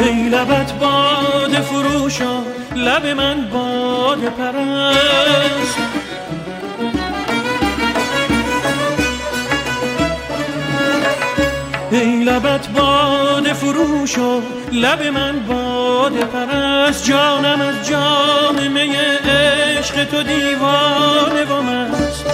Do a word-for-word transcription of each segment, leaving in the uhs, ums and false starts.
ای لبت باده فروشا لب من باده پرست ای لبت باده فروشا لب من باده پرست جانم از جام می عشق تو دیوانه و مست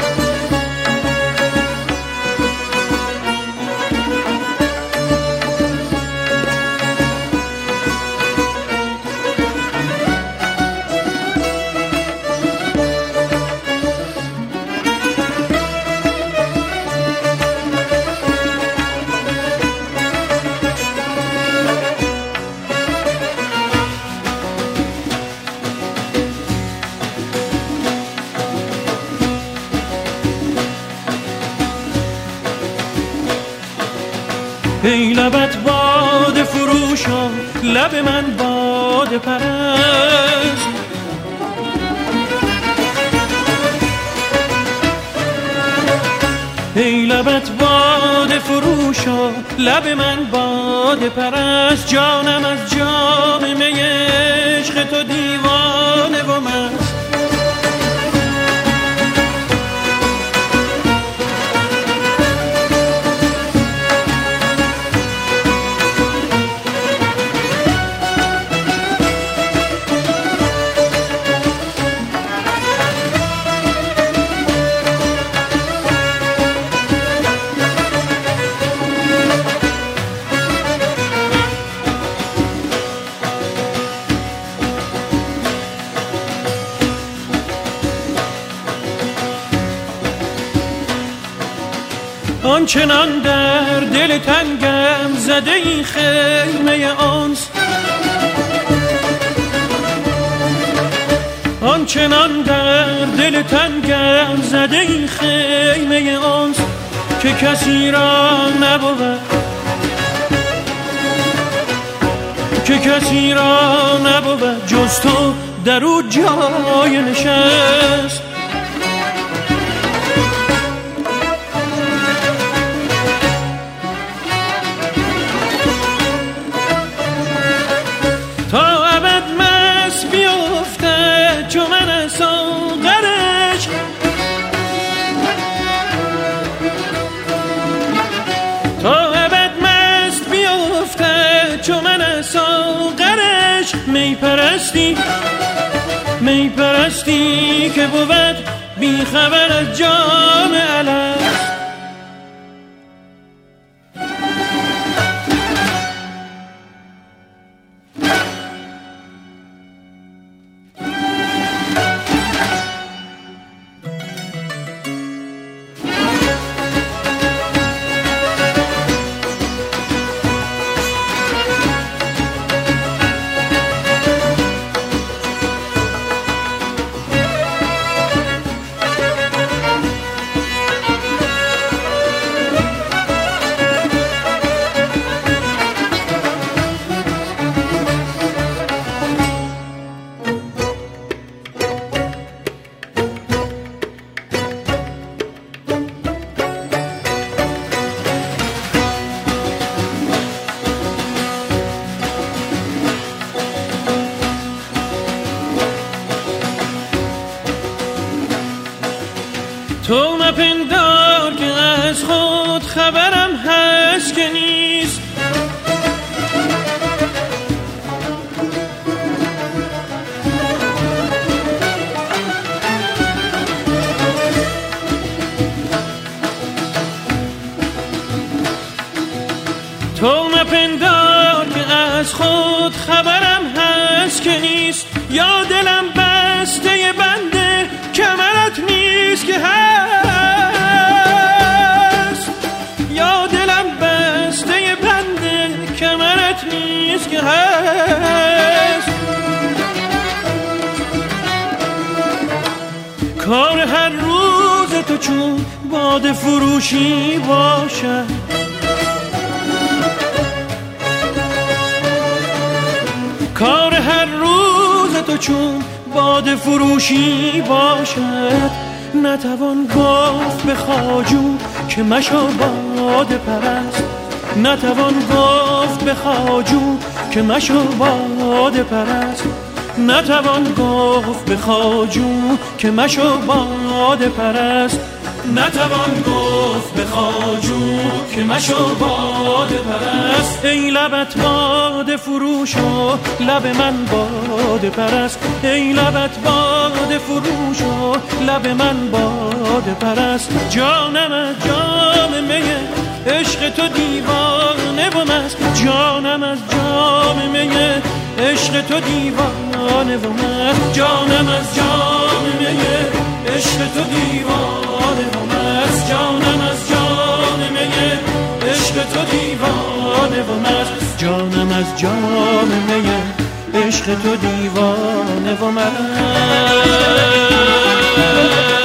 ای لبت باده فروشا لب من باده پرست ای لبت باده فروشا لب من باده پرست جانم از جام می عشق تو دیوانه و مست آنچنان در دل تنگم زده این خیمه آنس آنچنان در دل تنگم زده این خیمه آنس که کسی را نبود که کسی را نبود جز تو در او جای نشست تا ابد مست بیفته چو من از ساغرش تا ابد مست بیفته چو من از ساغرش می پرستی می پرستی که بود بی خبر از جام الست تو مپندار که از خود خبرم هست که نیست تو مپندار که از خود خبرم هست که نیست یا دلم بسته بنده کمرت نیست که هست یا دلم بسته بنده کمرت نیست که هست کار هر روز تو چون باده فروشی باشد کار هر روز تو چون باده فروشی باشد نتوان گفت به خواجو که مشو باده پرست نتوان گفت به خواجو که مشو باده پرست، نتوان گفت به خواجو که مشو باده پرست، نتوان گفت به خواجو که مشو باده پرست. ای لبت باده فروش و لب من باده پرست، ای لبت باده فروش و لب من باده پرست. جانم از جام می عشق تو دیوانه و مست، جانم از جام می عشق تو دیوانه و مست، جانم از جام می عشق تو دیوانه و مست، جانم از جام می عشق تو دیوانه و مست، جانم از جام می عشق تو دیوانه و مست.